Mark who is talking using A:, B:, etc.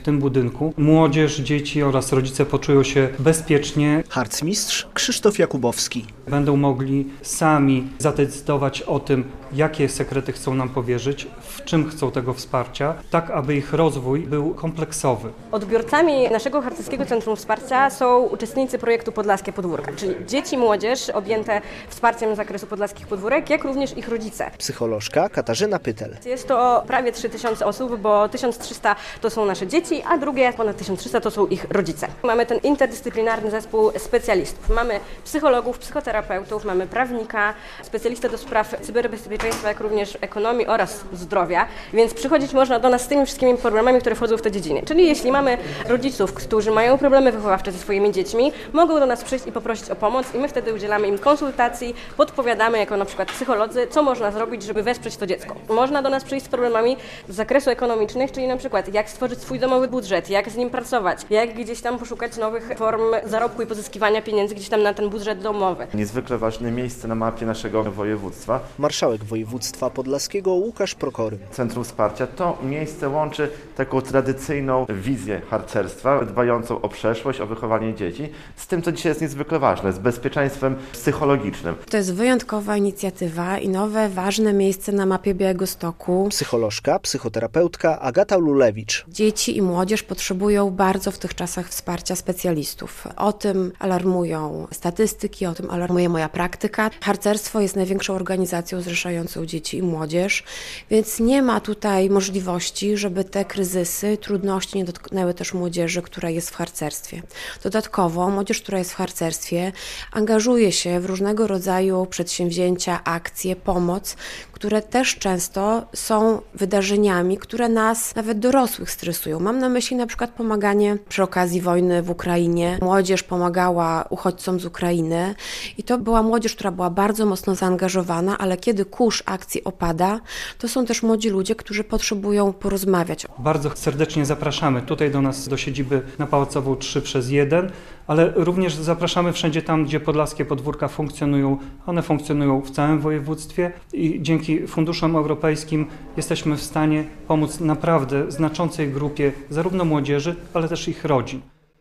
A: tym budynku młodzież, dzieci oraz rodzice poczują się bezpiecznie.
B: Harcmistrz Krzysztof Jakubowski.
A: Będą mogli sami zadecydować o tym, jakie sekrety chcą nam powierzyć, w czym chcą tego wsparcia, tak aby ich rozwój był kompleksowy.
C: Odbiorcami naszego Harcerskiego Centrum Wsparcia są uczestnicy projektu Podlaskie Podwórka, czyli dzieci i młodzież objęte wsparciem z zakresu Podlaskich Podwórek, jak również ich rodzice.
B: Psycholożka Katarzyna Pytel.
C: Jest to prawie 3000 osób, bo 1300 to są nasze dzieci, a drugie ponad 1300 to są ich rodzice. Mamy ten interdyscyplinarny zespół specjalistów. Mamy psychologów, psychoterapeutów, mamy prawnika, specjalistę do spraw cyberbezpieczeństwa, jak również ekonomii oraz zdrowia, więc przychodzić można do nas z tymi wszystkimi problemami, które wchodzą w te dziedziny. Czyli jeśli mamy rodziców, którzy mają problemy wychowawcze ze swoimi dziećmi, mogą do nas przyjść i poprosić o pomoc i my wtedy udzielamy im konsultacji, podpowiadamy jako na przykład psycholodzy, co można zrobić, żeby wesprzeć to dziecko. Można do nas przyjść z problemami z zakresu ekonomicznych, czyli na przykład jak stworzyć swój domowy budżet, jak z nim pracować, jak gdzieś tam poszukać nowych form zarobku i pozyskiwania pieniędzy gdzieś tam na ten budżet domowy.
D: Niezwykle ważne miejsce na mapie naszego województwa.
B: Marszałek województwa podlaskiego Łukasz Prokory.
D: Centrum Wsparcia to miejsce łączy taką tradycyjną wizję harcerstwa, dbającą o przeszłość, o wychowanie dzieci, z tym, co dzisiaj jest niezwykle ważne, z bezpieczeństwem psychologicznym.
E: To jest wyjątkowa inicjatywa i nowe, ważne miejsce na mapie Białegostoku.
B: Psycholożka, psychoterapeutka Agata Lulewicz.
E: Dzieci i młodzież potrzebują bardzo w tych czasach wsparcia specjalistów. O tym alarmują statystyki, o tym alarmuje moja praktyka. Harcerstwo jest największą organizacją zrzeszającą dzieci i młodzież, więc nie ma tutaj możliwości, żeby te kryzysy, trudności nie dotknęły też młodzieży, która jest w harcerstwie. Dodatkowo młodzież, która jest w harcerstwie, angażuje się w różnego rodzaju przedsięwzięcia, akcje, pomoc, które też często są wydarzeniami, które nas, nawet dorosłych, stresują. Mam na myśli na przykład pomaganie przy okazji wojny w Ukrainie. Młodzież pomagała uchodźcom z Ukrainy i to była młodzież, która była bardzo mocno zaangażowana, ale kiedy kurz akcji opada, to są też młodzi ludzie, którzy potrzebują porozmawiać.
A: Bardzo serdecznie zapraszamy tutaj do nas, do siedziby na Pałacową 3/1, ale również zapraszamy wszędzie tam, gdzie Podlaskie Podwórka funkcjonują. One funkcjonują w całym województwie i dzięki funduszom europejskim jesteśmy w stanie pomóc naprawdę znaczącej grupie zarówno młodzieży, ale też ich rodzin.